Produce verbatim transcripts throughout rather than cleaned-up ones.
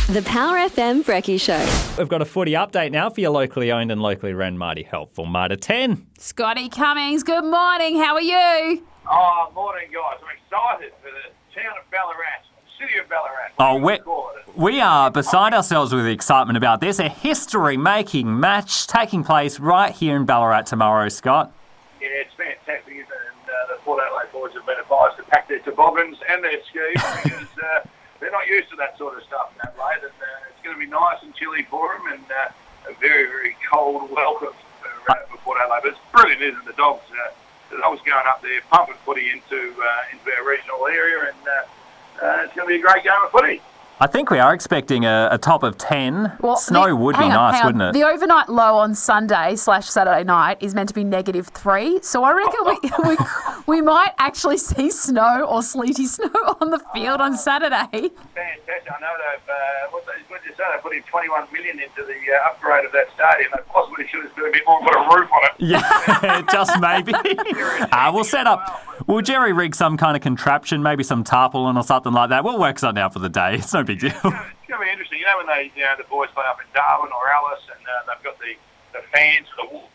The Power F M Brekkie Show. We've got a footy update now for your locally owned and locally run Mighty Helpful Mitre ten. Scotty Cummings, good morning. How are you? Oh, morning, guys. I'm excited for the town of Ballarat, city of Ballarat. Oh, we we are beside ourselves with excitement about this. A history-making match taking place right here in Ballarat tomorrow, Scott. Yeah, it's fantastic, isn't it? And uh, the Port Adelaide boys have been advised to pack their toboggans and their skis because uh, they're not used to that sort of stuff in Adelaide. And uh, it's going to be nice and chilly for them and uh, a very, very cold welcome for, uh, for Port Adelaide. But it's brilliant, isn't it? The dogs, uh, the dogs going up there, pumping footy into, uh, into our regional area, and uh, uh, it's going to be a great game of footy. I think we are expecting a, a top of ten. Well, Snow the, would be on, nice, wouldn't it? The overnight low on Sunday slash Saturday night is meant to be negative three. So I reckon we, we we might actually see snow or sleety snow on the field on Saturday. Fantastic. I know they've, uh, what, they, what did you say? They put in twenty-one million dollars into the uh, upgrade of that stadium. They possibly should have put a bit more and put a roof on it. Yeah, just maybe. uh, we'll set up, we'll jerry rig some kind of contraption, maybe some tarpaulin or something like that. We'll work something out for the day. It's no big deal. It's going to be interesting. You know when they, you know, the boys play up in Darwin or Alice and uh, they've got the, the fans for the wool.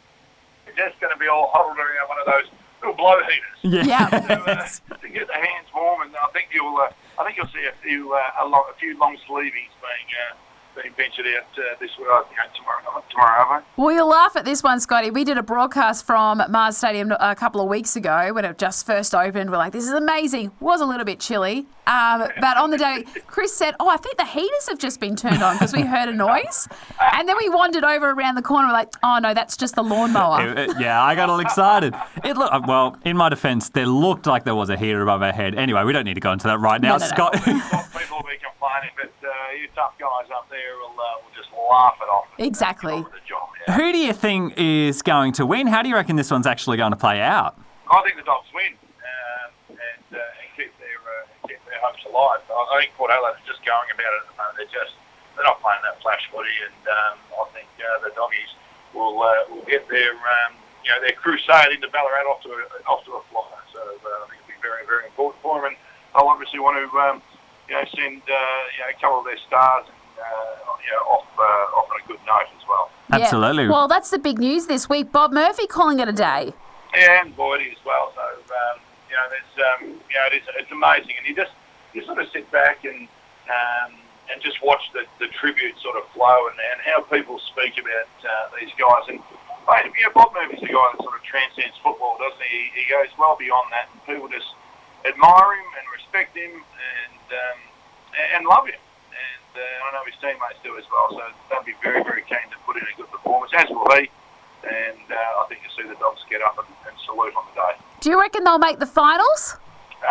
It's just going to be all huddled around one of those little blow heaters. Yeah. To, uh, to get the hands warm, and I think you'll, uh, I think you'll see a few, uh, a, long, a few long sleeveys being, uh, being ventured out uh, this week, you know, tomorrow night, tomorrow, haven't we? Well, you'll laugh at this one, Scotty. We did a broadcast from Mars Stadium a couple of weeks ago when it just first opened. We're like, this is amazing. It was a little bit chilly. Um, but on the day, Chris said, oh, I think the heaters have just been turned on because we heard a noise. And then we wandered over around the corner. We're like, oh, no, that's just the lawnmower. It- it- yeah, I got all excited. It look, well, in my defence, there looked like there was a heater above our head. Anyway, we don't need to go into that right now, No, no, no. Scott. People will be complaining, but uh, you tough guys up there will, uh, will just laugh it off. Exactly. Get on with the job, yeah. Who do you think is going to win? How do you reckon this one's actually going to play out? I think the Dogs win um, and, uh, and keep their uh, keep their hopes alive. I, I think Port Adelaide are just going about it at the moment. They're just they're not playing that flash footy, and um, I think uh, the Doggies will uh, will get their um, you know their crusade into Ballarat off to a, off to a flyer. So uh, I think it'll be very very important for them, and they'll obviously want to um, you know send uh, you know a couple of their stars and uh, you know off uh, off on a good note as well. Yeah. Absolutely. Well, that's the big news this week. Bob Murphy calling it a day. Yeah, and Boydie as well. So um, you know, there's um, you know, it's it's amazing, and you just you sort of sit back and um, and just watch the, the tribute sort of flow and, and how people speak about uh, these guys. And mate, you know, Bob Murphy's a guy that sort of transcends football, doesn't he? He goes well beyond that, and people just admire him and respect him and um, and love him. And uh, I know his teammates do as well. So they'll be very very keen to put in a good performance, as will he. And uh, I think you'll see the Dogs get up and, and salute on the day. Do you reckon they'll make the finals? Uh,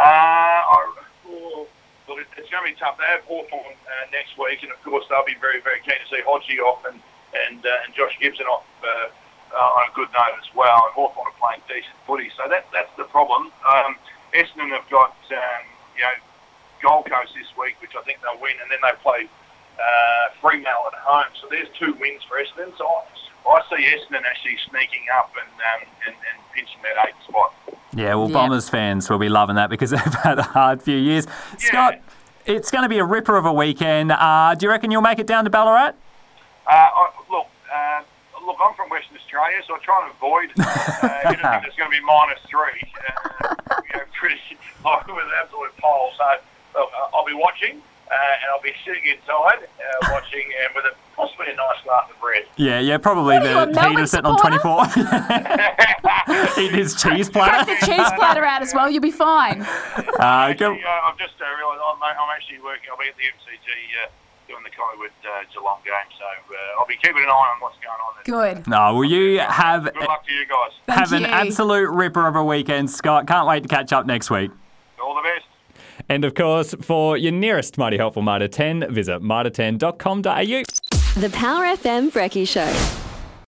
I, well, well, it, it's going to be tough. They have Hawthorn uh, next week, and of course they'll be very, very keen to see Hodgie off and and, uh, and Josh Gibson off uh, uh, on a good note as well. And Hawthorn are playing decent footy, so that that's the problem. Um, Essendon have got um, you know Gold Coast this week, which I think they'll win, and then they play uh, Fremantle at home. So there's two wins for Essendon. So I, I see Essendon actually sneaking up and, um, and and pinching that eighth spot. Yeah, well, Yeah. Bombers fans will be loving that because they've had a hard few years. Yeah. Scott, it's going to be a ripper of a weekend. Uh, do you reckon you'll make it down to Ballarat? Uh, I, look, uh, look, I'm from Western Australia, so I try and avoid uh, anything that's going to be minus three. Uh, you know, pretty like with an absolute pole. So look, I'll be watching. Uh, and I'll be sitting inside uh, watching and with a, possibly a nice glass of bread. Yeah, yeah, probably What are you, a the Melbourne heater sitting on supporter? twenty-four. Eating his cheese Crack platter. the cheese platter out as well. You'll be fine. Uh, go, Actually, uh, I've just uh, realised I'm, I'm actually working. I'll be at the M C G uh, doing the Collingwood uh, Geelong game, so uh, I'll be keeping an eye on what's going on. Good. no, will you have Good luck to you guys. Thank have an you. absolute ripper of a weekend, Scott? Can't wait to catch up next week. All the best. And of course, for your nearest Mighty Helpful Mitre ten, visit mitre ten dot com dot a u. The Power F M Brekkie Show.